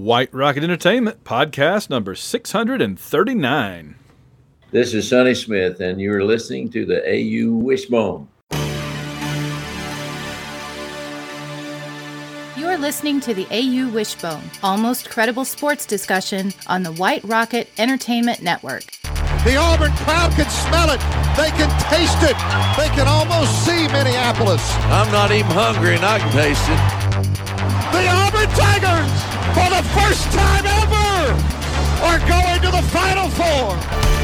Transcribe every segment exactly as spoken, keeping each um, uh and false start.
White Rocket Entertainment, podcast number six hundred thirty-nine. This is Sonny Smith, and you're listening to the A U Wishbone. You're listening to the A U Wishbone, almost credible sports discussion on the White Rocket Entertainment Network. The Auburn crowd can smell it. They can taste it. They can almost see Minneapolis. I'm not even hungry, and I can taste it. The Auburn Tigers, for the first time ever, are going to the Final Four.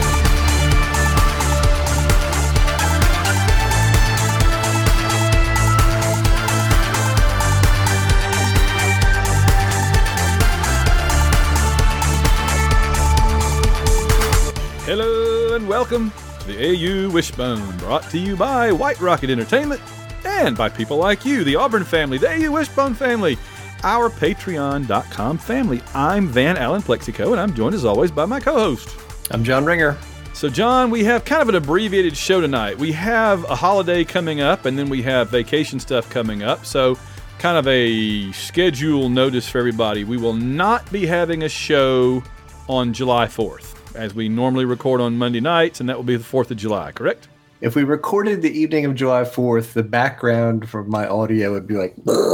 Hello and welcome to the A U Wishbone, brought to you by White Rocket Entertainment and by people like you, the Auburn family, the A U Wishbone family, our Patreon dot com family. I'm Van Allen Plexico, and I'm joined as always by my co-host. I'm John Ringer. So, John, we have kind of an abbreviated show tonight. We have a holiday coming up, and then we have vacation stuff coming up. So, kind of a schedule notice for everybody. We will not be having a show on July fourth, as we normally record on Monday nights, and that will be the fourth of July, correct? If we recorded the evening of July fourth, the background for my audio would be like...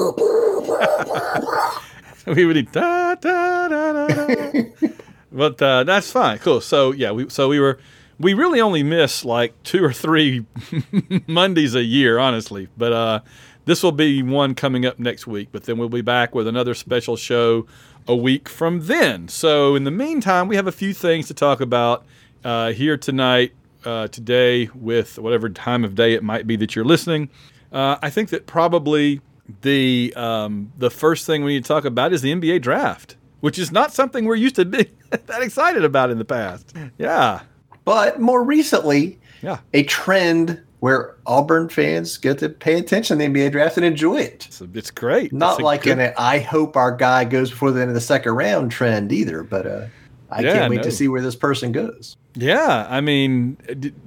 we would eat da, da, da, da, da. But uh, that's fine. Cool. So, yeah, we so we were... We really only miss like two or three Mondays a year, honestly. But uh, this will be one coming up next week. But then we'll be back with another special show a week from then. So in the meantime, we have a few things to talk about uh, here tonight, uh, today, with whatever time of day it might be that you're listening. Uh, I think that probably the um, the first thing we need to talk about is the N B A draft, which is not something we're used to being that excited about in the past. Yeah. But more recently, yeah, a trend where Auburn fans get to pay attention to the N B A draft and enjoy it. It's, it's great. Not it's like good... an I hope our guy goes before the end of the second round trend either, but uh, I yeah, can't wait no. to see where this person goes. Yeah, I mean,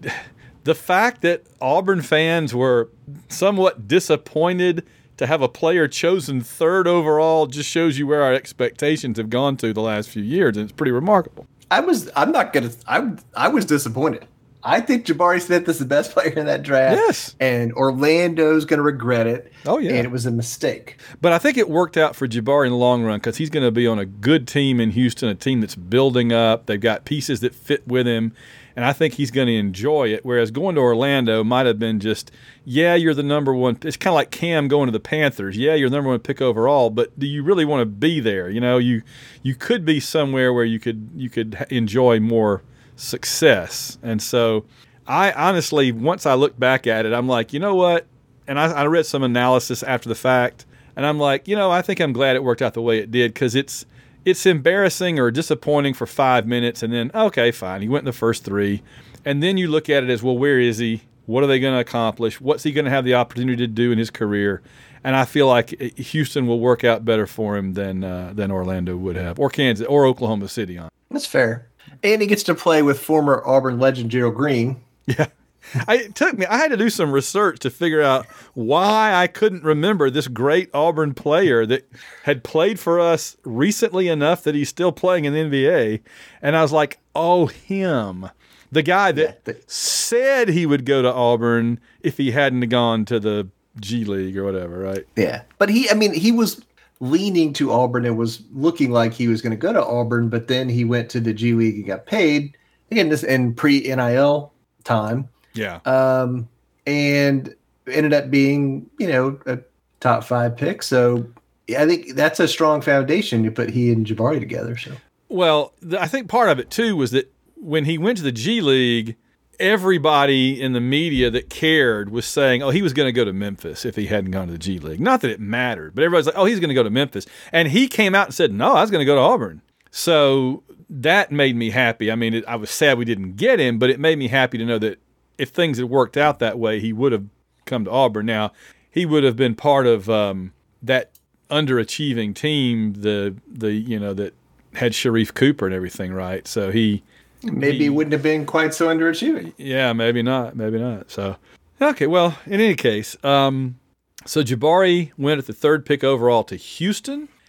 the fact that Auburn fans were somewhat disappointed to have a player chosen third overall just shows you where our expectations have gone to the last few years, and it's pretty remarkable. I was, I'm not gonna, I, I was disappointed. I think Jabari Smith is the best player in that draft. Yes. And Orlando's going to regret it. Oh, yeah. And it was a mistake. But I think it worked out for Jabari in the long run because he's going to be on a good team in Houston, a team that's building up. They've got pieces that fit with him, and I think he's going to enjoy it. Whereas going to Orlando might have been just, yeah, you're the number one. It's kind of like Cam going to the Panthers. Yeah, you're the number one pick overall, but do you really want to be there? You know, you you could be somewhere where you could you could enjoy more success. And so I honestly, once I look back at it, I'm like, you know what? And I, I read some analysis after the fact, and I'm like, you know, I think I'm glad it worked out the way it did, because it's it's embarrassing or disappointing for five minutes, and then, okay, fine, he went in the first three. And then you look at it as, well, where is he? What are they going to accomplish? What's he going to have the opportunity to do in his career? And I feel like Houston will work out better for him than uh, than Orlando would have, or Kansas, or Oklahoma City. On That's fair. And he gets to play with former Auburn legend Gerald Green. Yeah. I, it took me, I had to do some research to figure out why I couldn't remember this great Auburn player that had played for us recently enough that he's still playing in the N B A. And I was like, oh, him. The guy that yeah, the, said he would go to Auburn if he hadn't gone to the G League or whatever, right? Yeah. But he, I mean, he was leaning to Auburn and was looking like he was going to go to Auburn, but then he went to the G League and got paid. Again, this in pre-N I L time. Yeah. Um, and ended up being, you know, a top five pick. So I think that's a strong foundation to put he and Jabari together. So, well, th- I think part of it too was that when he went to the G League, everybody in the media that cared was saying, oh, he was going to go to Memphis if he hadn't gone to the G League. Not that it mattered, but everybody's like, oh, he's going to go to Memphis. And he came out and said, no, I was going to go to Auburn. So that made me happy. I mean, it, I was sad we didn't get him, but it made me happy to know that if things had worked out that way, he would have come to Auburn. Now, he would have been part of um, that underachieving team, the the you know that had Sharif Cooper and everything, right? So he maybe he wouldn't have been quite so underachieving. Yeah, maybe not, maybe not. So okay, well, in any case, um, so Jabari went at the third pick overall to Houston.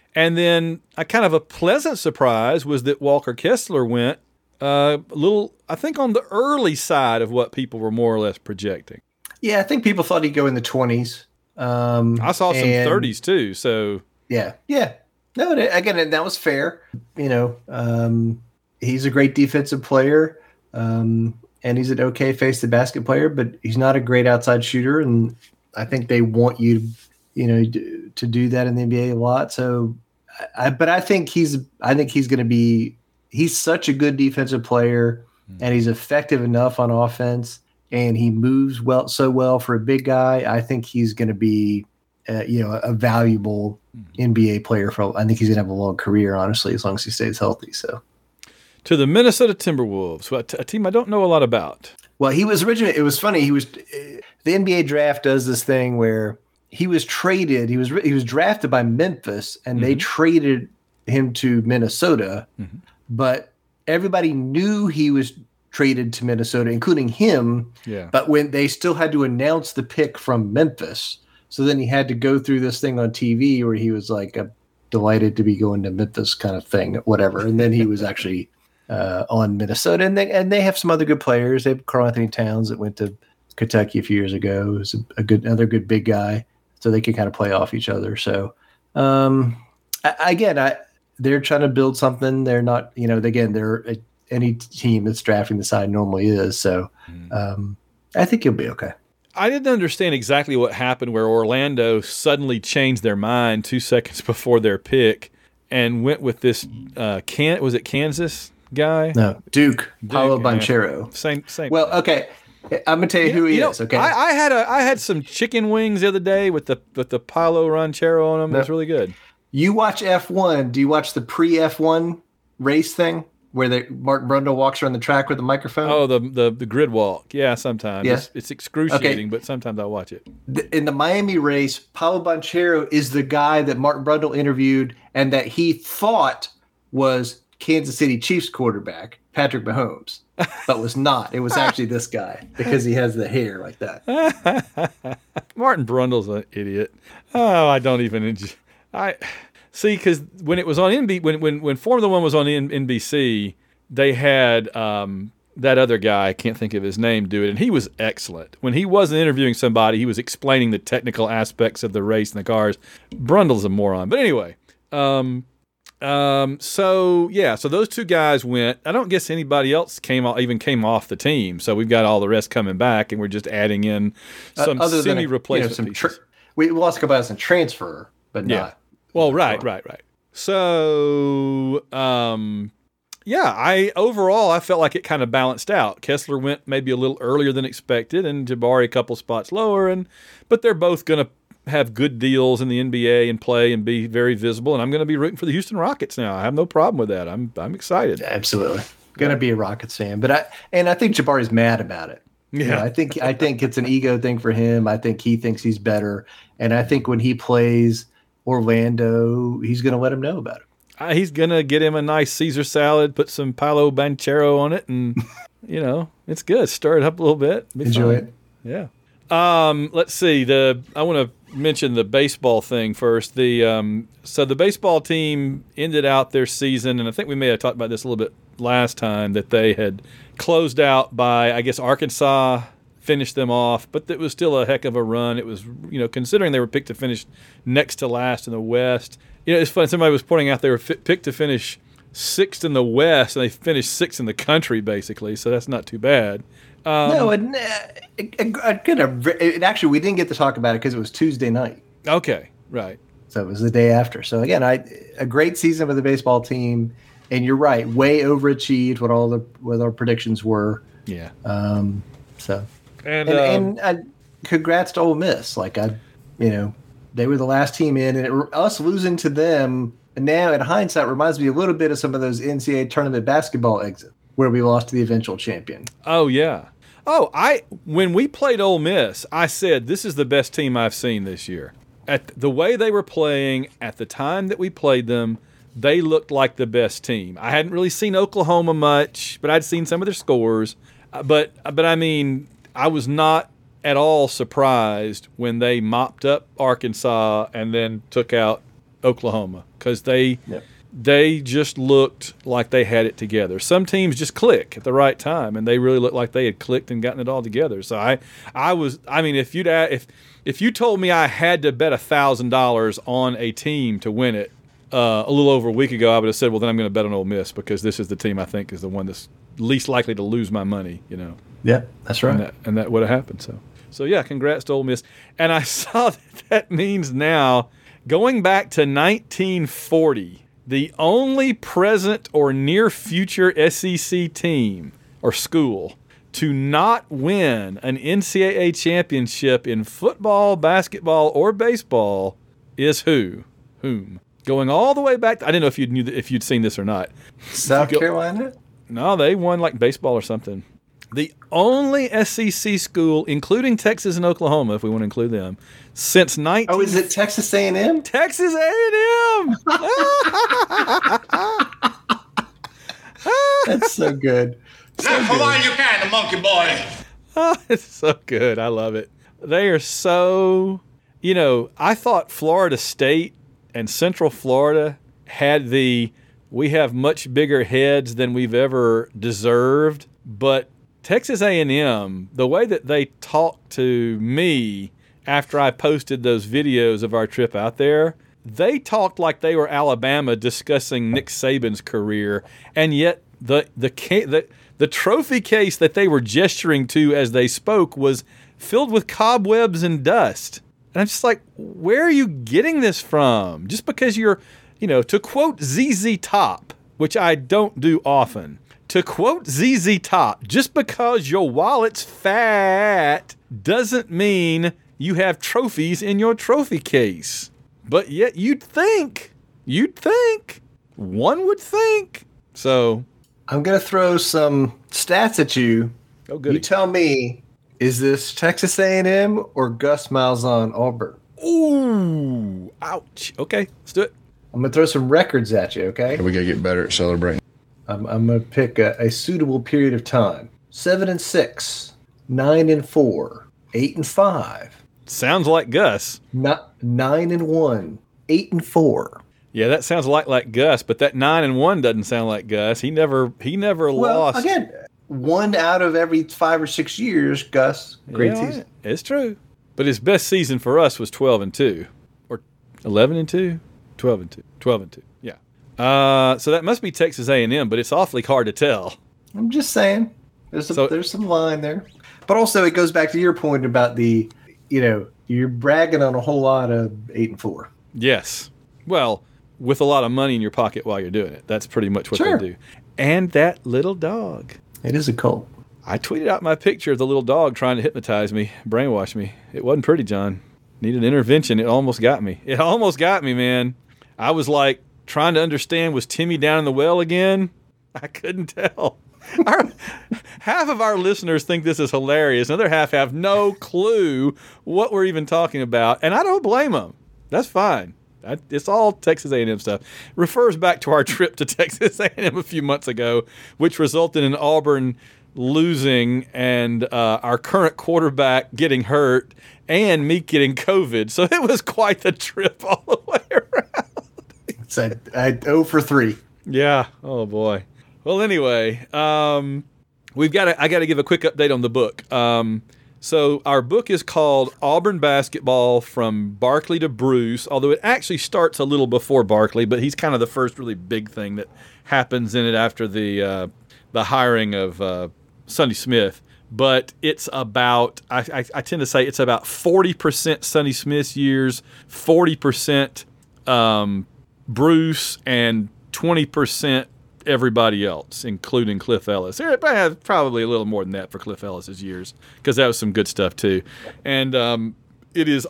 And then a kind of a pleasant surprise was that Walker Kessler went uh, a little, I think, on the early side of what people were more or less projecting. Yeah, I think people thought he'd go in the twenties. Um, I saw some and- thirties too. So Yeah, yeah. No, that- again, that was fair. You know, um, he's a great defensive player, um, and he's an okay face-to basket player, but he's not a great outside shooter. And I think they want you, you know, d- to do that in the N B A a lot. So, I, but I think he's, I think he's going to be. He's such a good defensive player, mm-hmm. and he's effective enough on offense, and he moves well so well for a big guy. I think he's going to be. Uh, you know, a valuable N B A player for. I think he's gonna have a long career, honestly, as long as he stays healthy. So, to the Minnesota Timberwolves, a team I don't know a lot about. Well, he was originally. It was funny. He was uh, the N B A draft does this thing where he was traded. He was he was drafted by Memphis, and mm-hmm. they traded him to Minnesota. Mm-hmm. But everybody knew he was traded to Minnesota, including him. Yeah. But when they still had to announce the pick from Memphis. So then he had to go through this thing on T V where he was like a delighted to be going to Memphis kind of thing, whatever. And then he was actually uh, on Minnesota. And they, and they have some other good players. They have Karl Anthony Towns that went to Kentucky a few years ago. Who's a, a good, another good big guy. So they can kind of play off each other. So um, I, again, I they're trying to build something. They're not, you know, again, they're a, any team that's drafting the side normally is. So um, I think he'll be okay. I didn't understand exactly what happened where Orlando suddenly changed their mind two seconds before their pick and went with this uh, can was it Kansas guy? No, Duke, Duke Paolo yeah. Banchero. Same, same. Well, okay, I'm gonna tell you, you who he you is. Know, okay, I, I had a I had some chicken wings the other day with the with the Paolo Ranchero on them. No. It was really good. You watch F one? Do you watch the pre F one race thing? Where they, Mark Brundle walks around the track with a microphone? Oh, the the, the grid walk. Yeah, sometimes. Yeah. It's, it's excruciating, okay. but sometimes I'll watch it. In the Miami race, Paolo Banchero is the guy that Mark Brundle interviewed and that he thought was Kansas City Chiefs quarterback, Patrick Mahomes, but was not. It was actually this guy because he has the hair like that. Martin Brundle's an idiot. Oh, I don't even enjoy. I... See, because when it was on N B C, when when when Formula One was on N B C, they had um, that other guy, I can't think of his name, do it, and he was excellent. When he wasn't interviewing somebody, he was explaining the technical aspects of the race and the cars. Brundle's a moron, but anyway. Um, um, so yeah, so those two guys went. I don't guess anybody else came off, even came off the team. So we've got all the rest coming back, and we're just adding in some uh, other semi-replacement than a, you know, pieces. Tra- we lost a couple guys in transfer, but yeah. not. Well, right, right, right. So, um, yeah, I overall I felt like it kind of balanced out. Kessler went maybe a little earlier than expected, and Jabari a couple spots lower, and but they're both going to have good deals in the N B A and play and be very visible. And I'm going to be rooting for the Houston Rockets now. I have no problem with that. I'm I'm excited. Absolutely, going to be a Rockets fan, but I and I think Jabari's mad about it. Yeah, you know, I think I think it's an ego thing for him. I think he thinks he's better, and I think when he plays Orlando, he's going to let him know about it. Uh, he's going to get him a nice Caesar salad, put some Paolo Banchero on it, and, you know, it's good. Stir it up a little bit. Be Enjoy fine. it. Yeah. Um, let's see. The I want to mention the baseball thing first. The um, So the baseball team ended out their season, and I think we may have talked about this a little bit last time, that they had closed out by, I guess, Arkansas finished them off, but it was still a heck of a run. It was, you know, considering they were picked to finish next to last in the West. You know, it's funny. Somebody was pointing out they were fi- picked to finish sixth in the West, and they finished sixth in the country, basically. So that's not too bad. Um, no, and uh, it, it, it, it, actually, we didn't get to talk about it because it was Tuesday night. Okay, right. So it was the day after. So again, I a great season for the baseball team, and you're right, way overachieved what all the what our predictions were. Yeah. Um. So. And, and, um, and uh, congrats to Ole Miss. Like I, you know, they were the last team in, and it, us losing to them now, in hindsight, reminds me a little bit of some of those N C double A tournament basketball exits where we lost to the eventual champion. Oh yeah. Oh, I when we played Ole Miss, I said this is the best team I've seen this year. At the way they were playing at the time that we played them, they looked like the best team. I hadn't really seen Oklahoma much, but I'd seen some of their scores. But but I mean. I was not at all surprised when they mopped up Arkansas and then took out Oklahoma because they Yep. they just looked like they had it together. Some teams just click at the right time, and they really looked like they had clicked and gotten it all together. So I, I was, I mean, if you'd if if you told me I had to bet a thousand dollars on a team to win it uh, a little over a week ago, I would have said, well, then I'm going to bet on Ole Miss because this is the team I think is the one that's least likely to lose my money. You know. Yeah, that's right. And that, and that would have happened. So, so yeah, congrats to Ole Miss. And I saw that that means now going back to nineteen forty. The only present or near future S E C team or school to not win an N C double A championship in football, basketball, or baseball is who? Whom? Going all the way back. To, I didn't know if you knew that, if you'd seen this or not. South Go, Carolina? No, they won like baseball or something. The only S E C school, including Texas and Oklahoma, if we want to include them, since nineteen. Oh, is it Texas A and M? Texas A and M. That's so good. So Now, come good. on, you can, the monkey boy. Oh, it's so good. I love it. They are so, you know, I thought Florida State and Central Florida had the, we have much bigger heads than we've ever deserved, but Texas A and M, the way that they talked to me after I posted those videos of our trip out there, they talked like they were Alabama discussing Nick Saban's career, and yet the the the, the trophy case that they were gesturing to as they spoke was filled with cobwebs and dust. And I'm just like, where are you getting this from? Just because you're, you know, to quote Z Z Top, which I don't do often, to quote Z Z Top, just because your wallet's fat doesn't mean you have trophies in your trophy case. But yet you'd think, you'd think, one would think. So I'm going to throw some stats at you. Oh, goody. You tell me, is this Texas A and M or Gus Malzahn Auburn? Ooh, ouch. Okay, let's do it. I'm going to throw some records at you, okay? We got to get better at celebrating. I'm, I'm going to pick a, a suitable period of time. Seven and six, nine and four, eight and five. Sounds like Gus. Not nine and one, eight and four. Yeah, that sounds like like Gus, but that nine and one doesn't sound like Gus. He never he never Well, lost. again, one out of every five or six years, Gus, great Yeah, season. It's true. But his best season for us was twelve and two, or eleven and two, twelve and two, twelve and two. Yeah. Uh, so that must be Texas A and M, but it's awfully hard to tell. I'm just saying, there's a, So- there's some line there. But also, it goes back to your point about the, you know, you're bragging on a whole lot of eight and four. Yes. Well, with a lot of money in your pocket while you're doing it. That's pretty much what Sure. they do. And that little dog. It is a cult. I tweeted out my picture of the little dog trying to hypnotize me, brainwash me. It wasn't pretty, John. Needed intervention. It almost got me. It almost got me, man. I was like trying to understand, was Timmy down in the well again? I couldn't tell. Our, half of our listeners think this is hilarious. Another half have no clue what we're even talking about. And I don't blame them. That's fine. I, it's all Texas A and M stuff. Refers back to our trip to Texas A and M a few months ago, which resulted in Auburn losing and uh, our current quarterback getting hurt and me getting COVID. So it was quite the trip all the way around. It's a, a oh for three. Yeah. Oh boy. Well, anyway, um, we've got. To, I got to give a quick update on the book. Um, so our book is called Auburn Basketball from Barkley to Bruce. Although it actually starts a little before Barkley, but he's kind of the first really big thing that happens in it after the uh, the hiring of uh, Sonny Smith. But it's about. I, I, I tend to say it's about forty percent Sonny Smith's years, forty percent um, Bruce, and twenty percent everybody else, including Cliff Ellis. Probably a little more than that for Cliff Ellis's years, because that was some good stuff too. And um, it is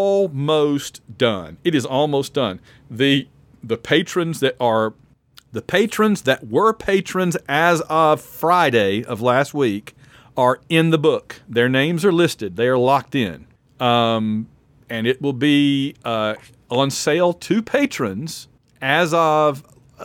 almost done. It is almost done. The the patrons that are the patrons that were patrons as of Friday of last week are in the book. Their names are listed. They are locked in. Um, and it will be uh, on sale to patrons as of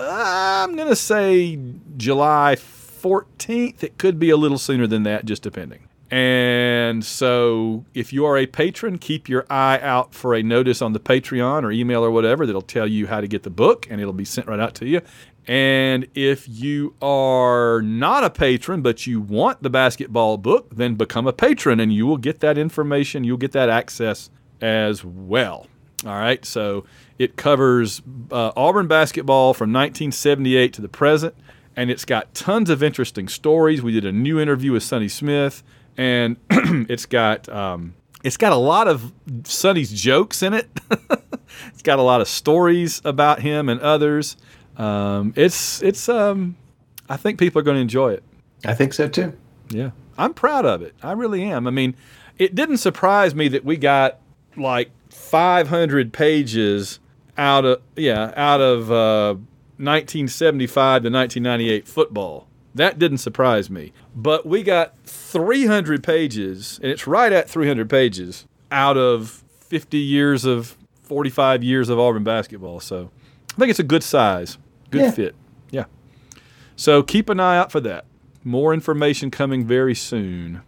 Uh, I'm going to say July fourteenth. It could be a little sooner than that, just depending. And so if you are a patron, keep your eye out for a notice on the Patreon or email or whatever that'll tell you how to get the book, and it'll be sent right out to you. And if you are not a patron but you want the basketball book, then become a patron, and you will get that information. You'll get that access as well. All right, so it covers uh, Auburn basketball from nineteen seventy-eight to the present, and it's got tons of interesting stories. We did a new interview with Sonny Smith. And it's got um, it's got a lot of Sonny's jokes in it. It's got a lot of stories about him and others. Um, it's it's um, I think people are going to enjoy it. I think so too. Yeah, I'm proud of it. I really am. I mean, it didn't surprise me that we got like five hundred pages out of yeah out of uh, nineteen seventy-five to nineteen ninety-eight football. That didn't surprise me. But we got three hundred pages, and it's right at three hundred pages, out of fifty years of, forty-five years of Auburn basketball. So I think it's a good size, good yeah. fit. Yeah. So keep an eye out for that. More information coming very soon.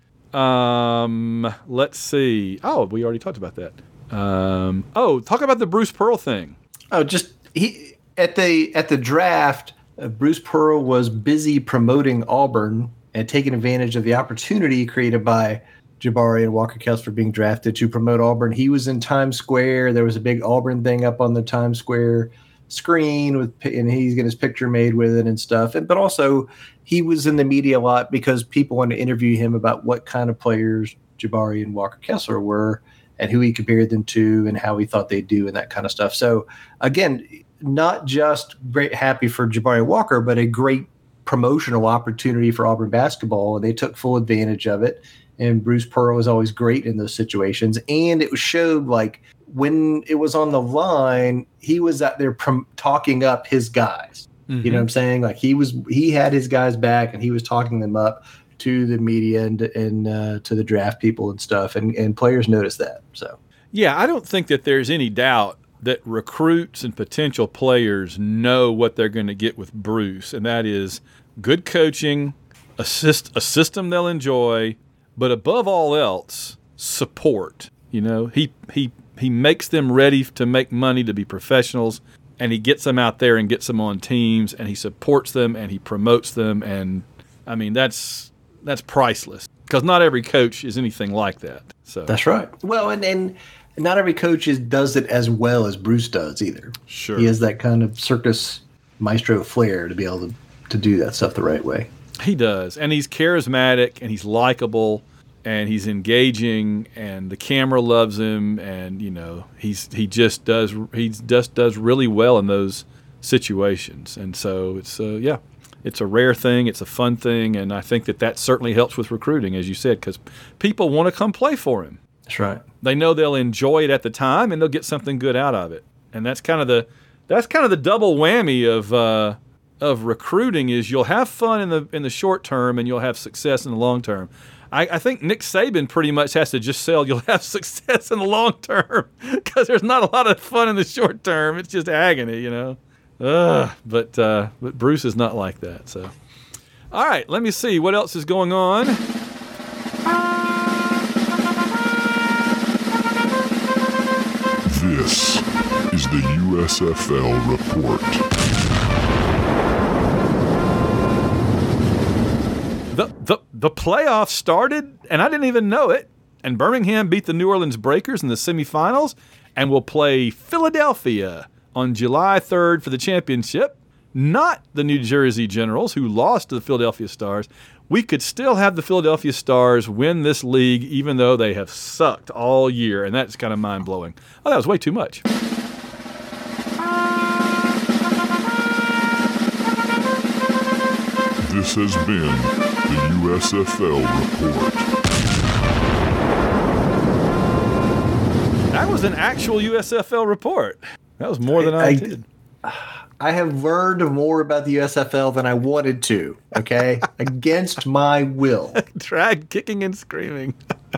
Um, let's see. Oh, we already talked about that. Um, oh, talk about the Bruce Pearl thing. Oh, just he at the at the draft. Uh, Bruce Pearl was busy promoting Auburn and taking advantage of the opportunity created by Jabari and Walker Kessler being drafted to promote Auburn. He was in Times Square. There was a big Auburn thing up on the Times Square screen with, and he's getting his picture made with it and stuff. And, but also he was in the media a lot because people wanted to interview him about what kind of players Jabari and Walker Kessler were and who he compared them to and how he thought they'd do and that kind of stuff. So again, not just great happy for Jabari Walker, but a great promotional opportunity for Auburn basketball, and they took full advantage of it. And Bruce Pearl was always great in those situations. And it showed, like, when it was on the line, he was out there prom- talking up his guys. Mm-hmm. You know what I'm saying? Like, he was he had his guys back, and he was talking them up to the media and and uh, to the draft people and stuff. And and players noticed that. So yeah, I don't think that there's any doubt that recruits and potential players know what they're going to get with Bruce, and that is good coaching, a, syst- a system they'll enjoy, but above all else, support. You know, he he he makes them ready to make money, to be professionals, and he gets them out there and gets them on teams, and he supports them and he promotes them, and I mean that's that's priceless because not every coach is anything like that. So that's right. Well, and and. Not every coach is, does it as well as Bruce does either. Sure. He has that kind of circus maestro flair to be able to, to do that stuff the right way. He does. And he's charismatic, and he's likable, and he's engaging, and the camera loves him, and, you know, he's he just does he just does really well in those situations. And so it's, uh, yeah, it's a rare thing. It's a fun thing, and I think that that certainly helps with recruiting, as you said, because people want to come play for him. That's right. They know they'll enjoy it at the time, and they'll get something good out of it. And that's kind of the that's kind of the double whammy of uh, of recruiting is you'll have fun in the in the short term, and you'll have success in the long term. I, I think Nick Saban pretty much has to just sell you'll have success in the long term because there's not a lot of fun in the short term. It's just agony, you know. Ugh, but uh, but Bruce is not like that. So, all right, let me see what else is going on. This is the U S F L Report. The, the the playoffs started, and I didn't even know it. And Birmingham beat the New Orleans Breakers in the semifinals and will play Philadelphia on July third for the championship. Not the New Jersey Generals, who lost to the Philadelphia Stars. We could still have the Philadelphia Stars win this league, even though they have sucked all year, and that's kind of mind-blowing. Oh, that was way too much. This has been the U S F L Report. That was an actual U S F L report. That was more than I, I did. I have learned more about the U S F L than I wanted to, okay? Against my will. Drag kicking and screaming.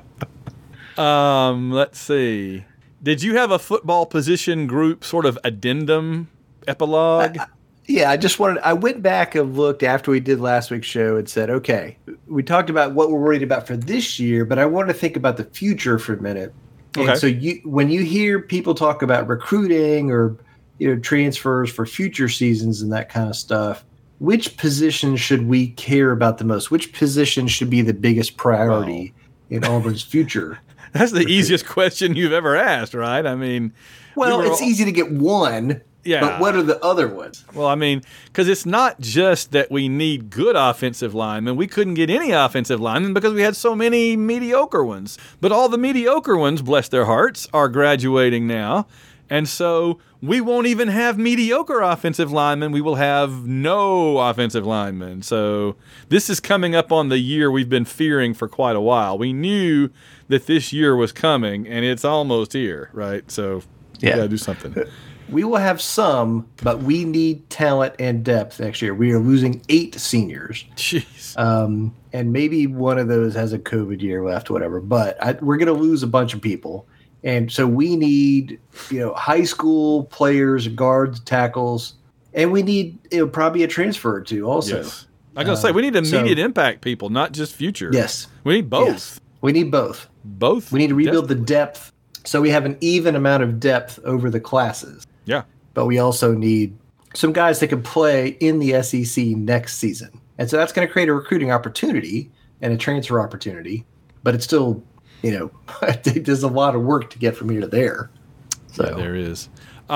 um, let's see. Did you have a football position group sort of addendum epilogue? Uh, Yeah, I just wanted, I went back and looked after we did last week's show and said, okay, we talked about what we're worried about for this year, but I want to think about the future for a minute. Okay. And so you, when you hear people talk about recruiting or, you know, transfers for future seasons and that kind of stuff, which position should we care about the most? Which position should be the biggest priority wow. in Auburn's future? That's the easiest question you've ever asked, right? I mean, well, we it's all... easy to get one. Yeah. But what are the other ones? Well, I mean, because it's not just that we need good offensive linemen. We couldn't get any offensive linemen because we had so many mediocre ones. But all the mediocre ones, bless their hearts, are graduating now. And so we won't even have mediocre offensive linemen. We will have no offensive linemen. So this is coming up on the year we've been fearing for quite a while. We knew that this year was coming, and it's almost here, right? So yeah, we got to do something. We will have some, but we need talent and depth next year. We are losing eight seniors. Jeez. Um, and maybe one of those has a COVID year left, whatever. But I, we're going to lose a bunch of people. And so we need, you know, high school players, guards, tackles, and we need, you know, probably a transfer or two also. Yes. I was going to say, we need immediate so, impact people, not just future. Yes. We need both. Yes. We need both. Both. We need to rebuild the depth so we have an even amount of depth over the classes. Yeah. But we also need some guys that can play in the S E C next season. And so that's going to create a recruiting opportunity and a transfer opportunity. But it's still, you know, I think there's a lot of work to get from here to there. So yeah, there is.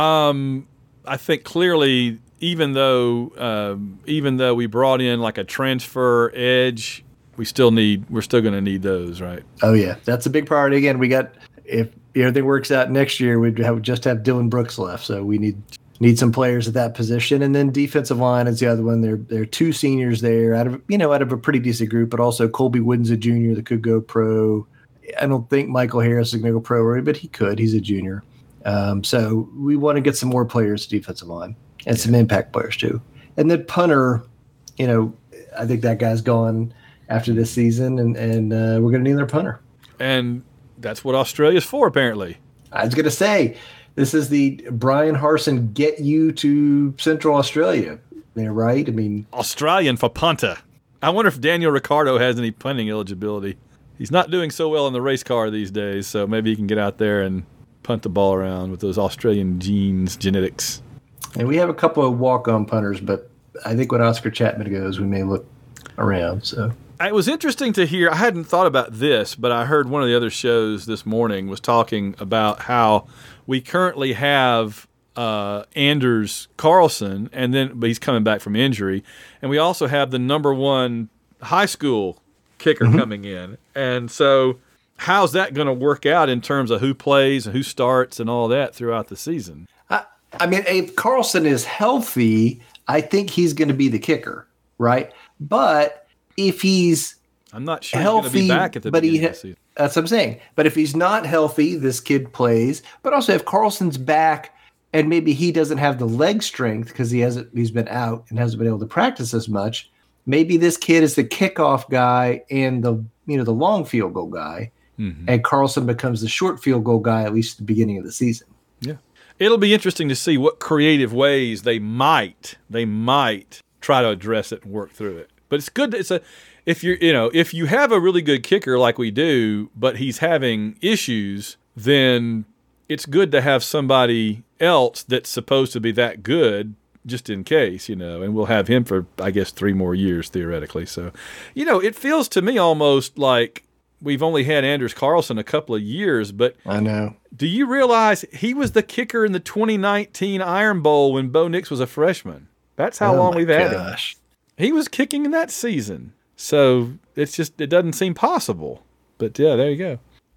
Um, I think clearly, even though um, even though we brought in like a transfer edge, we still need we're still going to need those, right? Oh yeah, that's a big priority. Again, we got if everything works out next year, we'd have just have Dylan Brooks left, so we need need some players at that position. And then defensive line is the other one. There there are two seniors there out of you know out of a pretty decent group, but also Colby Wooden's a junior that could go pro. I don't think Michael Harris is going to go pro, but he could. He's a junior. Um, so we want to get some more players to defensive line and some impact players too. And then punter, you know, I think that guy's gone after this season, and, and uh, we're going to need another punter. And that's what Australia's for, apparently. I was going to say, this is the Brian Harsin get you to Central Australia. Yeah, right? I mean, Australian for punter. I wonder if Daniel Ricciardo has any punting eligibility. He's not doing so well in the race car these days, so maybe he can get out there and punt the ball around with those Australian genes, genetics. And we have a couple of walk-on punters, but I think when Oscar Chapman goes, we may look around. So it was interesting to hear. I hadn't thought about this, but I heard one of the other shows this morning was talking about how we currently have uh, Anders Carlson, and then but he's coming back from injury, and we also have the number one high school kicker mm-hmm. coming in. And so how's that going to work out in terms of who plays and who starts and all that throughout the season? I, I mean, if Carlson is healthy, I think he's going to be the kicker, right? But if he's I'm not sure healthy, he's going to be back at the but beginning he, of the season. That's what I'm saying. But if he's not healthy, this kid plays. But also if Carlson's back and maybe he doesn't have the leg strength because he hasn't he's been out and hasn't been able to practice as much, maybe this kid is the kickoff guy and the you know the long field goal guy, mm-hmm. and Carlson becomes the short field goal guy at least at the beginning of the season. Yeah, it'll be interesting to see what creative ways they might they might try to address it and work through it. But it's good. It's a if you're you know if you have a really good kicker like we do, but he's having issues, then it's good to have somebody else that's supposed to be that good. Just in case, you know, and we'll have him for, I guess, three more years, theoretically. So, you know, it feels to me almost like we've only had Anders Carlson a couple of years, but I know. Do you realize he was the kicker in the twenty nineteen Iron Bowl when Bo Nix was a freshman? That's how oh long we've had gosh. him. He was kicking in that season. So it's just, it doesn't seem possible. But yeah, there you go.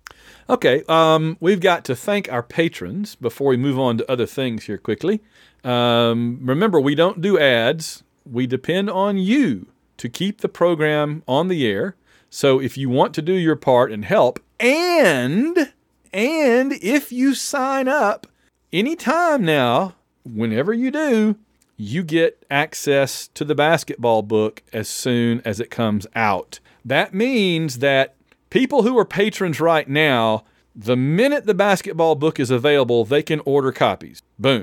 Okay, um, we've got to thank our patrons before we move on to other things here quickly. Um, remember, we don't do ads. We depend on you to keep the program on the air. So if you want to do your part and help, and and if you sign up anytime now, whenever you do, you get access to the basketball book as soon as it comes out. That means that people who are patrons right now, the minute the basketball book is available, they can order copies. Boom.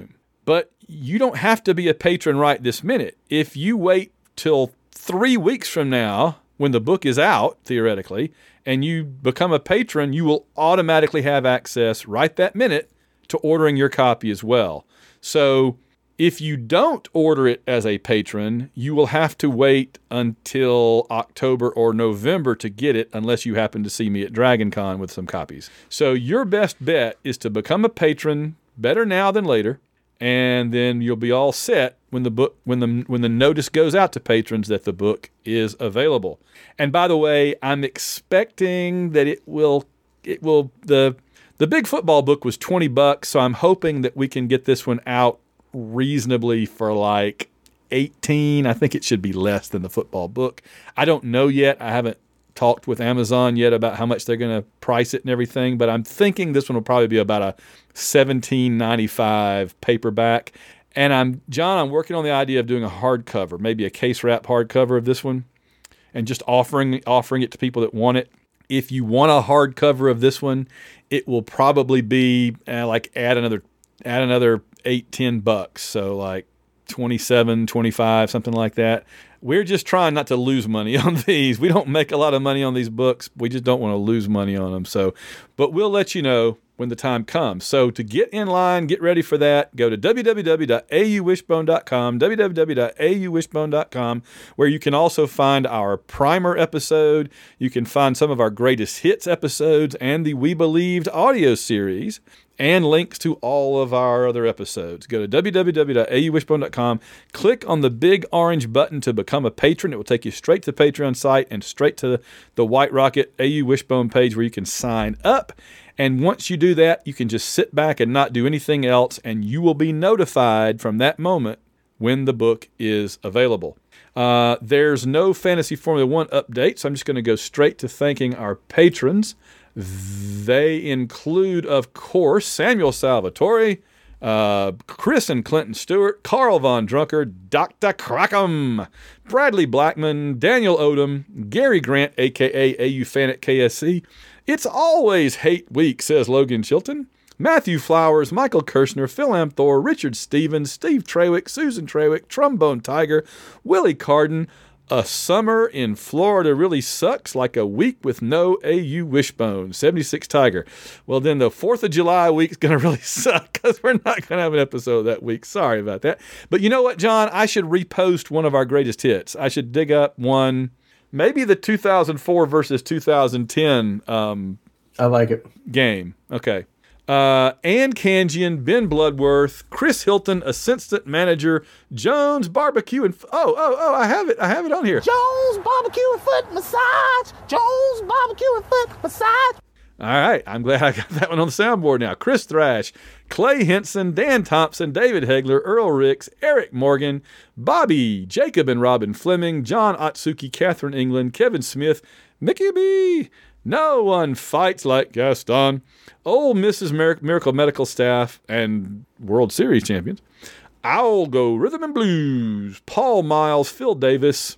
But you don't have to be a patron right this minute. If you wait till three weeks from now, when the book is out, theoretically, and you become a patron, you will automatically have access right that minute to ordering your copy as well. So if you don't order it as a patron, you will have to wait until October or November to get it unless you happen to see me at DragonCon with some copies. So your best bet is to become a patron, better now than later, and then you'll be all set when the book when the when the notice goes out to patrons that the book is available. And by the way, I'm expecting that it will it will the the big football book was twenty bucks, so I'm hoping that we can get this one out reasonably for like eighteen. I think it should be less than the football book. I don't know yet. I haven't talked with Amazon yet about how much they're going to price it and everything, but I'm thinking this one will probably be about a seventeen ninety-five paperback. And I'm John, I'm working on the idea of doing a hardcover, maybe a case wrap hardcover of this one, and just offering offering it to people that want it. If you want a hardcover of this one, it will probably be uh, like add another add another eight, ten bucks. So like twenty-seven, twenty-five, something like that. We're just trying not to lose money on these. We don't make a lot of money on these books. We just don't want to lose money on them. So, but we'll let you know when the time comes. So to get in line, get ready for that, go to w w w dot a u wishbone dot com, w w w dot a u wishbone dot com, where you can also find our primer episode. You can find some of our greatest hits episodes and the We Believed audio series, and links to all of our other episodes. Go to w w w dot a u wishbone dot com, click on the big orange button to become a patron. It will take you straight to the Patreon site and straight to the White Rocket A U Wishbone page where you can sign up. And once you do that, you can just sit back and not do anything else, and you will be notified from that moment when the book is available. Uh, there's no Fantasy Formula One update, so I'm just going to go straight to thanking our patrons. They include, of course, Samuel Salvatore, uh, Chris and Clinton Stewart, Carl Von Drunker, Doctor Crackham, Bradley Blackman, Daniel Odom, Gary Grant, a k a. A U Fan at K S C. It's always hate week, says Logan Chilton. Matthew Flowers, Michael Kirshner, Phil Amthor, Richard Stevens, Steve Trawick, Susan Trawick, Trombone Tiger, Willie Carden. A summer in Florida really sucks, like a week with no A U Wishbone. seventy-six Tiger. Well, then the fourth of July week's going to really suck because we're not going to have an episode that week. Sorry about that. But you know what, John? I should repost one of our greatest hits. I should dig up one, maybe the two thousand four versus two thousand ten um, I like it. game. Okay. Uh, Ann Kanjian, Ben Bloodworth, Chris Hilton, assistant manager, Jones Barbecue and F- oh oh oh I have it I have it on here. Jones Barbecue and Foot Massage. Jones Barbecue and Foot Massage. All right, I'm glad I got that one on the soundboard now. Chris Thrash, Clay Henson, Dan Thompson, David Hegler, Earl Ricks, Eric Morgan, Bobby, Jacob and Robin Fleming, John Otsuki, Catherine England, Kevin Smith, Mickey B. No one fights like Gaston. Old Missus Mir- Miracle Medical Staff and World Series champions. Owl Go Rhythm and Blues. Paul Miles, Phil Davis.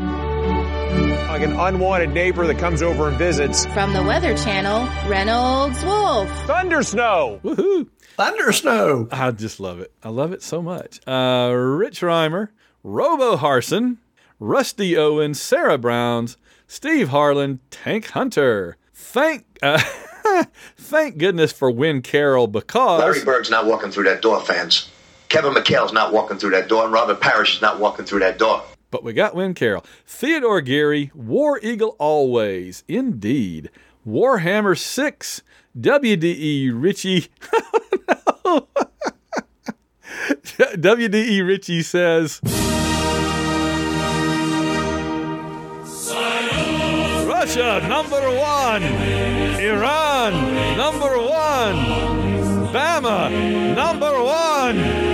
Like an unwanted neighbor that comes over and visits. From the Weather Channel, Reynolds Wolf. Thunder Snow. Woohoo. Thunder Snow. I just love it. I love it so much. Uh, Rich Reimer, Robo Harson, Rusty Owen, Sarah Browns, Steve Harlan, Tank Hunter. Thank uh, thank goodness for Win Carroll because... Larry Bird's not walking through that door, fans. Kevin McHale's not walking through that door, and Robert Parrish is not walking through that door. But we got Win Carroll. Theodore Geary, War Eagle Always. Indeed. Warhammer six, W D E Richie... no. W D E Richie says... Russia, number one. Iran, number one. Bama, number one.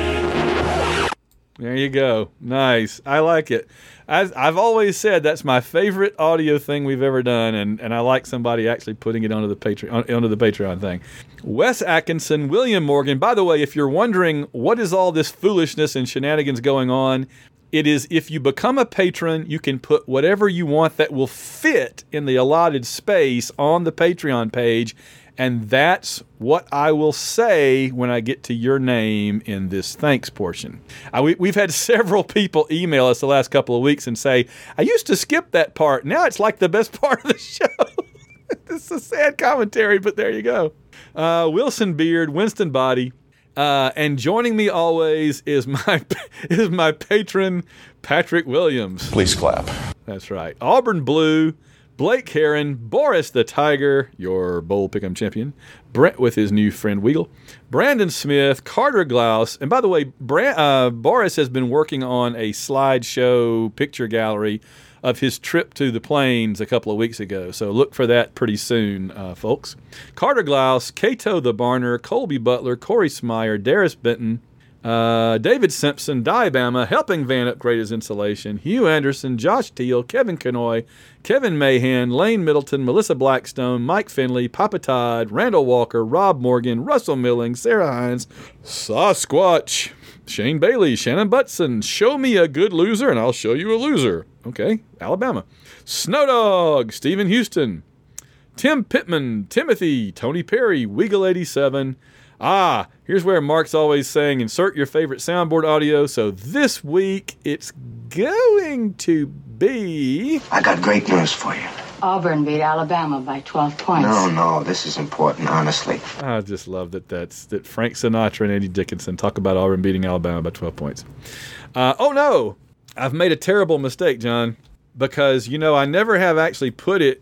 There you go. Nice. I like it. As I've always said, that's my favorite audio thing we've ever done, and, and I like somebody actually putting it onto the Patreon onto the Patreon thing. Wes Atkinson, William Morgan. By the way, if you're wondering what is all this foolishness and shenanigans going on, it is if you become a patron, you can put whatever you want that will fit in the allotted space on the Patreon page, And that's what I will say when I get to your name in this thanks portion. I, we, we've had several people email us the last couple of weeks and say, I used to skip that part. Now it's like the best part of the show. This is a sad commentary, but there you go. Uh, Wilson Beard, Winston Body. Uh, and joining me always is my is my patron, Patrick Williams. Please clap. That's right. Auburn Blue, Blake Heron, Boris the Tiger, your bowl pick'em champion, Brent with his new friend Weagle, Brandon Smith, Carter Glaus, and by the way, Brand, uh, Boris has been working on a slideshow picture gallery of his trip to the plains a couple of weeks ago. So look for that pretty soon, uh, folks. Carter Glaus, Cato the Barner, Colby Butler, Corey Smyer, Darius Benton, uh, David Simpson, Diabama, helping Van upgrade his insulation, Hugh Anderson, Josh Teal, Kevin Kanoy, Kevin Mahan, Lane Middleton, Melissa Blackstone, Mike Finley, Papa Todd, Randall Walker, Rob Morgan, Russell Milling, Sarah Hines, Sasquatch, Shane Bailey, Shannon Butson, show me a good loser and I'll show you a loser. Okay, Alabama. Snow Dog, Stephen Houston, Tim Pittman, Timothy, Tony Perry, Weagle eighty-seven. Ah, here's where Mark's always saying, insert your favorite soundboard audio. So this week, it's going to be... I got great news for you. Auburn beat Alabama by twelve points. No, no, this is important, honestly. I just love that that's that Frank Sinatra and Eddie Dickinson talk about Auburn beating Alabama by twelve points. Uh, oh, no. I've made a terrible mistake, John, because, you know, I never have actually put it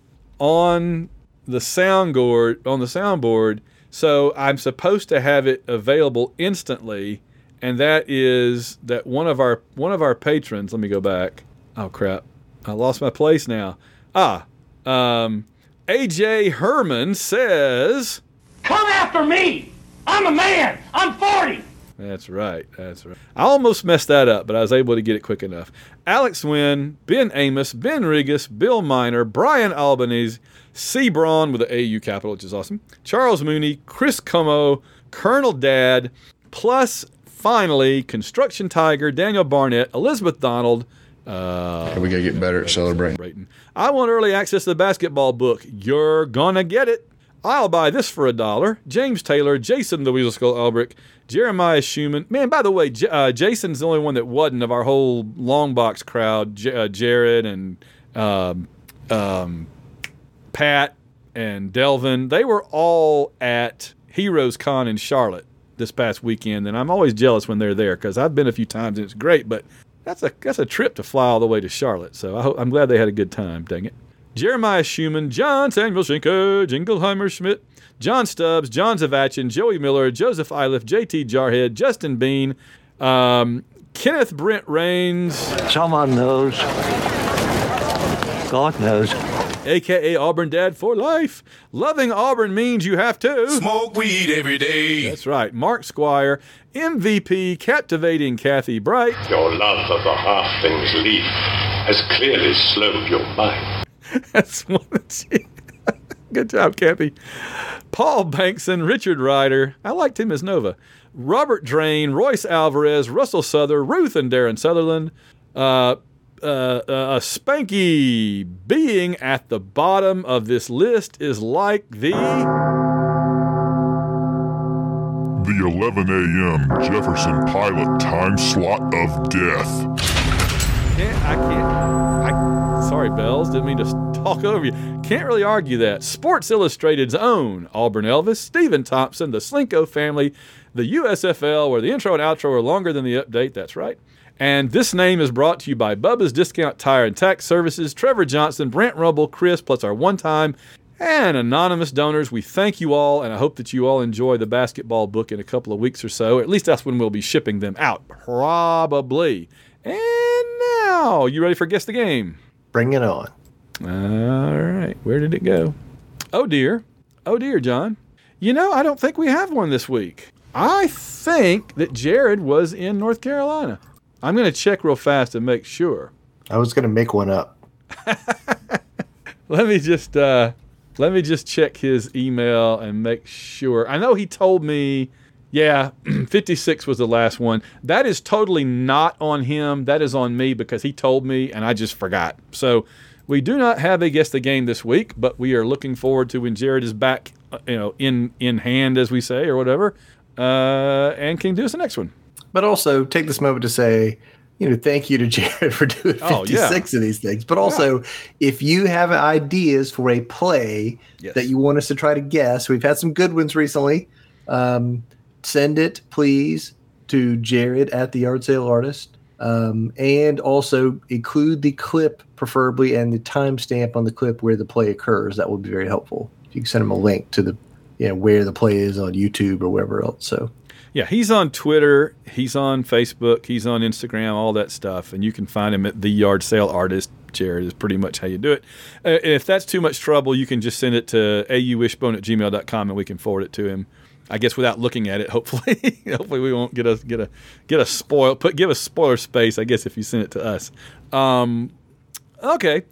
on the soundboard, on the soundboard, so I'm supposed to have it available instantly, and that is that one of our one of our patrons, let me go back. Oh, crap. I lost my place now. Ah, um, A J Herman says... Come after me! I'm a man! I'm forty! That's right. That's right. I almost messed that up, but I was able to get it quick enough. Alex Wynn, Ben Amos, Ben Regas, Bill Miner, Brian Albanese, C. Braun with the A U capital, which is awesome, Charles Mooney, Chris Como, Colonel Dad, plus, finally, Construction Tiger, Daniel Barnett, Elizabeth Donald. Uh, we got to get better at celebrating. I want early access to the basketball book. You're going to get it. I'll buy this for a dollar. James Taylor, Jason the Weasel Skull Albrecht, Jeremiah Schumann. Man, by the way, J- uh, Jason's the only one that wasn't of our whole long box crowd. J- uh, Jared and um, um, Pat and Delvin. They were all at Heroes Con in Charlotte this past weekend, and I'm always jealous when they're there because I've been a few times and it's great, but that's a that's a trip to fly all the way to Charlotte. So I ho- I'm glad they had a good time. Dang it. Jeremiah Schumann, John Samuel Schenker, Jingleheimer Schmidt, John Stubbs, John Zavachin, Joey Miller, Joseph Iliff, J T Jarhead, Justin Bean, um, Kenneth Brent Rains. Someone knows. God knows. A K A Auburn Dad for life. Loving Auburn means you have to smoke weed every day. That's right. Mark Squire, M V P, captivating Kathy Bright. Your love of the half-things leaf has clearly slowed your mind. That's one that she... Good job, Cappy. Paul Bankson, Richard Ryder. I liked him as Nova. Robert Drain, Royce Alvarez, Russell Souther, Ruth and Darren Sutherland. Uh, uh, uh, Spanky. Being at the bottom of this list is like the... The eleven a.m. Jefferson Pilot time slot of death. Can't, I can't... I, sorry, Bells. Didn't mean to talk over you. Can't really argue that. Sports Illustrated's own Auburn Elvis, Stephen Thompson, the Slinko family, the U S F L, where the intro and outro are longer than the update. That's right. And this name is brought to you by Bubba's Discount Tire and Tax Services, Trevor Johnson, Brent Rumble, Chris, plus our one-time and anonymous donors. We thank you all, and I hope that you all enjoy the basketball book in a couple of weeks or so. At least that's when we'll be shipping them out. Probably. And now, you ready for Guess the Game? Bring it on. All right. Where did it go? Oh, dear. Oh, dear, John. You know, I don't think we have one this week. I think that Jared was in North Carolina. I'm going to check real fast and make sure. I was going to make one up. Let me just uh, let me just check his email and make sure. I know he told me Yeah, fifty-six was the last one. That is totally not on him. That is on me because he told me and I just forgot. So we do not have a Guess the Game this week, but we are looking forward to when Jared is back, you know, in, in hand, as we say, or whatever, uh, and can do us the next one. But also take this moment to say, you know, thank you to Jared for doing fifty-six oh, yeah. of these things. But also, yeah. if you have ideas for a play yes. that you want us to try to guess, we've had some good ones recently. Um, send it, please, to Jared at the Yard Sale Artist. Um, and also include the clip, preferably, and the timestamp on the clip where the play occurs. That would be very helpful. You can send him a link to the, you know, where the play is on YouTube or wherever else. So. Yeah, he's on Twitter, he's on Facebook, he's on Instagram, all that stuff, and you can find him at The Yard Sale Artist. Jared is pretty much how you do it. Uh, and if that's too much trouble, you can just send it to a u wishbone at gmail dot com and we can forward it to him. I guess without looking at it, hopefully. hopefully we won't get a get a get a spoil put give us spoiler space, I guess, if you send it to us. Um, okay,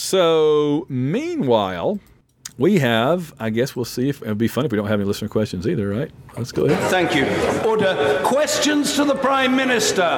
so meanwhile. We have, I guess we'll see if it would be fun if we don't have any listener questions either, right? Let's go ahead. Thank you. Order. Questions to the Prime Minister.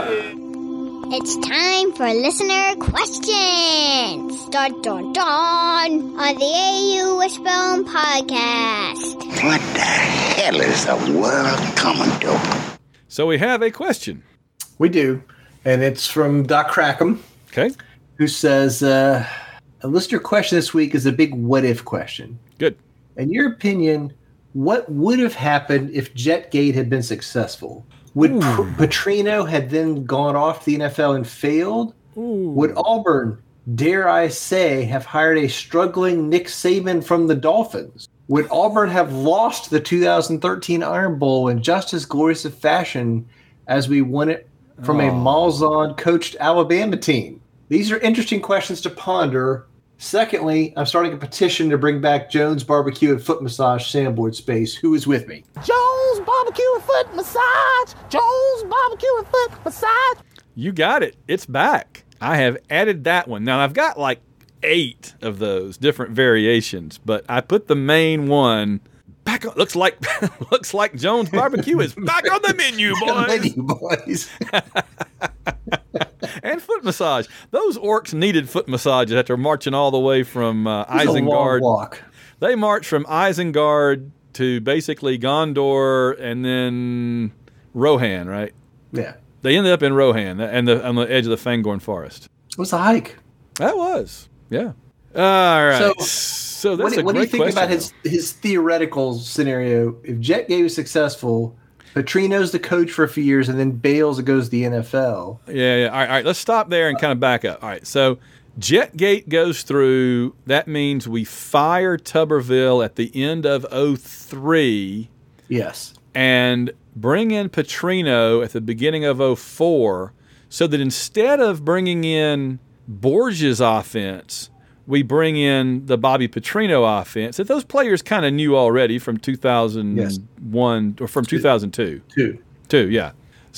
It's time for listener questions. Dun, dun, dun, on the A U Wishbone podcast. What the hell is the world coming to? So we have a question. We do, and it's from Doc Crackham. Okay. Who says... Uh, A listener question this week is a big what-if question. Good. In your opinion, what would have happened if Jetgate had been successful? Would P- Petrino had then gone off the N F L and failed? Ooh. Would Auburn, dare I say, have hired a struggling Nick Saban from the Dolphins? Would Auburn have lost the two thousand thirteen Iron Bowl in just as glorious a fashion as we won it from oh. a Malzahn-coached Alabama team? These are interesting questions to ponder. Secondly, I'm starting a petition to bring back Jones Barbecue and Foot Massage Sandboard Space. Who is with me? Jones Barbecue and Foot Massage. Jones Barbecue and Foot Massage. You got it. It's back. I have added that one. Now, I've got like eight of those different variations, but I put the main one back on. Looks like looks like Jones Barbecue is back on the menu, boys. menu, boys. And foot massage. Those orcs needed foot massages after marching all the way from uh, Isengard. A long walk. They marched from Isengard to basically Gondor and then Rohan, right? Yeah. They ended up in Rohan and the, on the edge of the Fangorn Forest. It was a hike. That was, yeah. All right. So, so that's what, a what great do you think question, about his, his theoretical scenario? If Jetgate was successful, Petrino's the coach for a few years, and then Bales goes to the N F L. Yeah, yeah. All right, all right, let's stop there and kind of back up. All right, so Jetgate goes through. That means we fire Tuberville at the end of oh three. Yes. And bring in Petrino at the beginning of oh four, so that instead of bringing in Borges' offense, we bring in the Bobby Petrino offense that those players kind of knew already from two thousand one yes. or from two thousand two. Two. Two, yeah.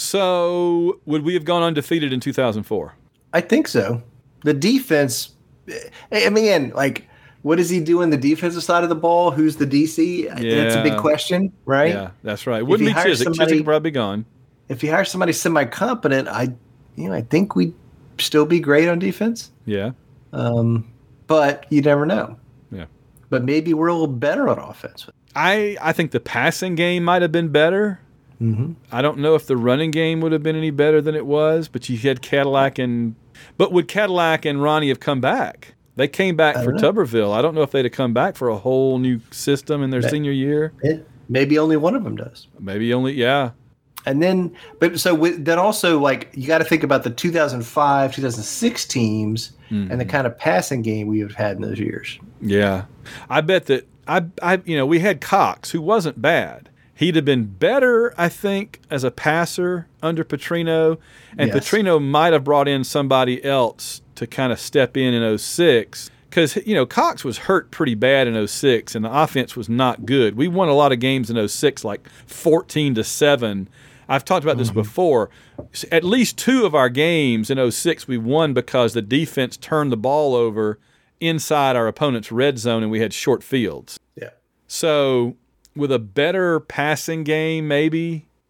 So would we have gone undefeated in two thousand four? I think so. The defense, I mean, like, what does he do in the defensive side of the ball? Who's the D C? Yeah. That's a big question, right? Yeah, that's right. Wouldn't be Chizik. Chizik would probably be gone. If you hire somebody semi-competent, I, you know, I think we'd still be great on defense. Yeah. Um. But you never know. Yeah. But maybe we're a little better on offense. I, I think the passing game might have been better. Mm-hmm. I don't know if the running game would have been any better than it was, but you had Cadillac and – but would Cadillac and Ronnie have come back? They came back for know. Tuberville. I don't know if they'd have come back for a whole new system in their maybe, senior year. Maybe only one of them does. Maybe only – yeah. And then – but so with, then also, like, you got to think about the two thousand five, two thousand six teams – Mm-hmm. and the kind of passing game we have had in those years. Yeah. I bet that, I, I, you know, we had Cox, who wasn't bad. He'd have been better, I think, as a passer under Petrino, and yes. Petrino might have brought in somebody else to kind of step in in oh six, because, you know, Cox was hurt pretty bad in oh six, and the offense was not good. We won a lot of games in oh six, like fourteen to seven. I've talked about this mm-hmm. before. At least two of our games in oh six we won because the defense turned the ball over inside our opponent's red zone and we had short fields. Yeah. So with a better passing game maybe,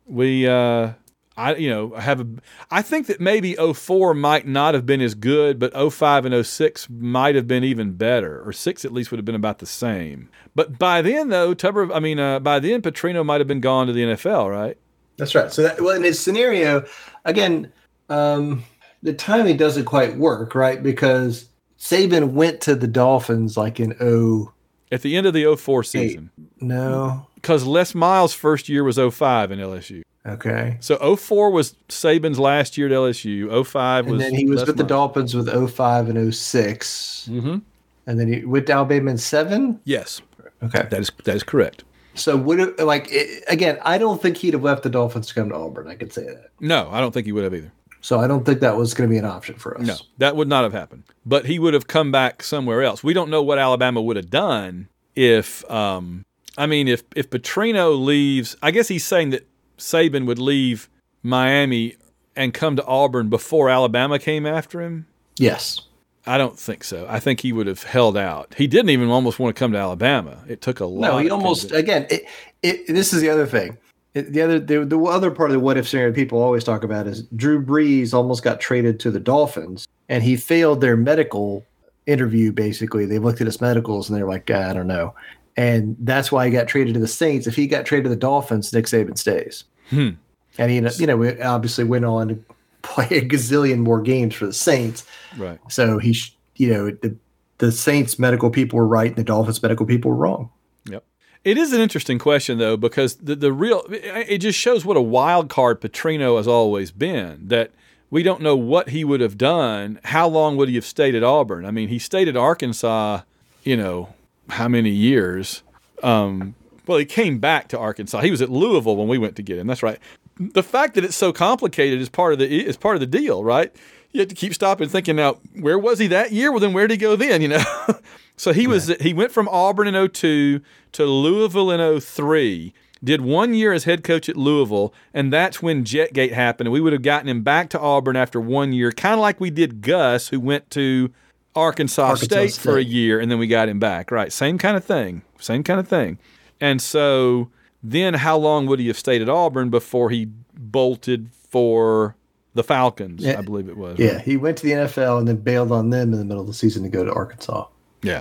We, uh, I, you know, have a. I think that maybe oh four might not have been as good, but oh five and oh six might have been even better, or six at least would have been about the same. But by then, though, Tupper, I mean, uh, by then, Petrino might have been gone to the N F L, right? That's right. So, that, well, in his scenario, again, um, the timing doesn't quite work, right? Because Saban went to the Dolphins like in oh. At the end of the oh four season. No. Because Les Miles' first year was oh five in L S U. Okay. So oh four was Saban's last year at L S U. oh five was. And then he was Les with the Miles. Dolphins with oh five and oh six. Mm-hmm. And then he went to Alabama in seven? Yes. Okay. That is that is correct. So would it, like it, again, I don't think he'd have left the Dolphins to come to Auburn. I could say that. No, I don't think he would have either. So I don't think that was going to be an option for us. No, that would not have happened. But he would have come back somewhere else. We don't know what Alabama would have done if, um, I mean, if if Petrino leaves. I guess he's saying that Saban would leave Miami and come to Auburn before Alabama came after him. Yes. I don't think so. I think he would have held out. He didn't even almost want to come to Alabama. It took a lot. No, he almost again. It, it, this is the other thing. It, the other the, the other part of the what if scenario people always talk about is Drew Brees almost got traded to the Dolphins, and he failed their medical interview. Basically, they looked at his medicals and they're like, I don't know, and that's why he got traded to the Saints. If he got traded to the Dolphins, Nick Saban stays. Hmm. And he, you know, we obviously went on to play a gazillion more games for the Saints. Right. So he, sh- you know, the the Saints medical people were right and the Dolphins medical people were wrong. Yep. It is an interesting question though, because the the real it just shows what a wild card Petrino has always been. That we don't know what he would have done. How long would he have stayed at Auburn? I mean, he stayed at Arkansas, you know, how many years? Um, well, he came back to Arkansas. He was at Louisville when we went to get him. That's right. The fact that it's so complicated is part of the is part of the deal, right? You have to keep stopping and thinking, now, where was he that year? Well, then where did he go then, you know? So he was he went from Auburn in oh two to Louisville in oh three, did one year as head coach at Louisville, and that's when Jetgate happened. And we would have gotten him back to Auburn after one year, kind of like we did Gus, who went to Arkansas, Arkansas State, State for a year, and then we got him back. Right, same kind of thing, same kind of thing. And so then how long would he have stayed at Auburn before he bolted for the Falcons, yeah. I believe it was. Yeah, right? he went to the N F L and then bailed on them in the middle of the season to go to Arkansas. Yeah.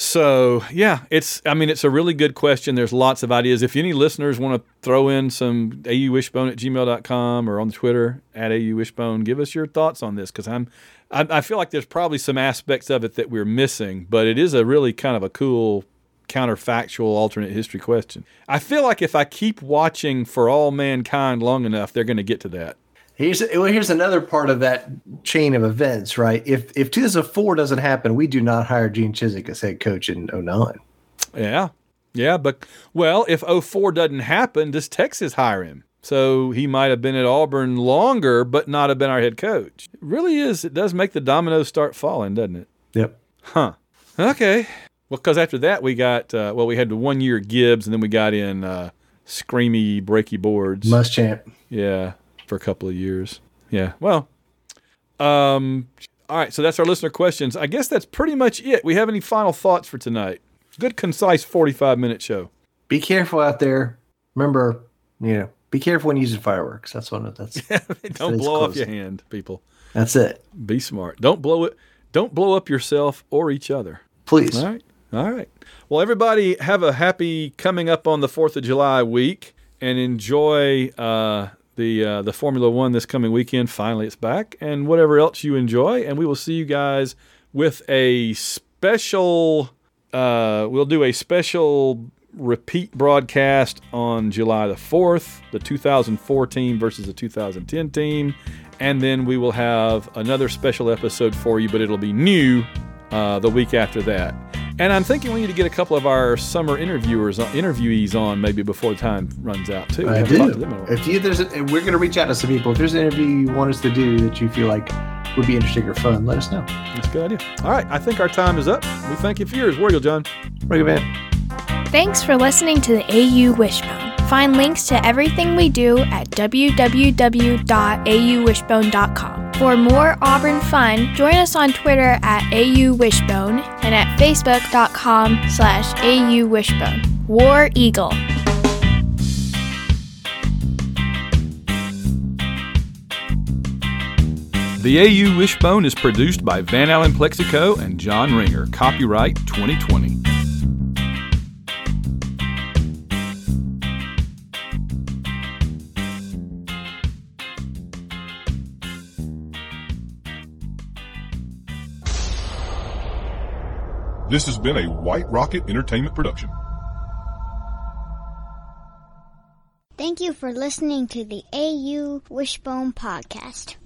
So, yeah, it's, I mean, it's a really good question. There's lots of ideas. If any listeners want to throw in some A U Wishbone at gmail dot com or on Twitter at A U Wishbone, give us your thoughts on this, because I'm, I, I feel like there's probably some aspects of it that we're missing, but it is a really kind of a cool counterfactual alternate history question. I feel like if I keep watching For All Mankind long enough, they're going to get to that. Here's well, here's another part of that chain of events, right? If if two thousand four doesn't happen, we do not hire Gene Chizik as head coach in oh nine. Yeah, yeah, but well, if oh four doesn't happen, does Texas hire him? So he might have been at Auburn longer, but not have been our head coach. It really is. It does make the dominoes start falling, doesn't it? Yep. Huh. Okay. Well, because after that we got uh, well, we had the one year Gibbs, and then we got in uh, Screamy Breaky Boards. Muschamp. Yeah. For a couple of years. Yeah. Well, um, all right. So that's our listener questions. I guess that's pretty much it. We have any final thoughts for tonight? Good, concise forty-five minute show. Be careful out there. Remember, you know, be careful when using fireworks. That's one of that's. Don't blow off your hand, people. That's it. Be smart. Don't blow it. Don't blow up yourself or each other. Please. All right. All right. Well, everybody have a happy coming up on the fourth of July week and enjoy, uh, The uh, the Formula One this coming weekend. Finally, it's back, and whatever else you enjoy. And we will see you guys with a special. Uh, we'll do a special repeat broadcast on July the fourth, the two thousand four team versus the two thousand ten team, and then we will have another special episode for you, but it'll be new uh, the week after that. And I'm thinking we need to get a couple of our summer interviewers, interviewees on maybe before time runs out too. I do. If you there's, a, we're going to reach out to some people. If there's an interview you want us to do that you feel like would be interesting or fun, let us know. That's a good idea. All right, I think our time is up. We thank you for yours. Where you, John? Right, man. Thanks for listening to the A U Wishbone. Find links to everything we do at w w w dot a u wishbone dot com. For more Auburn fun, join us on Twitter at A U Wishbone and at facebook dot com slash A U Wishbone. War Eagle. The A U Wishbone is produced by Van Allen Plexico and John Ringer. Copyright twenty twenty. This has been a White Rocket Entertainment production. Thank you for listening to the A U Wishbone Podcast.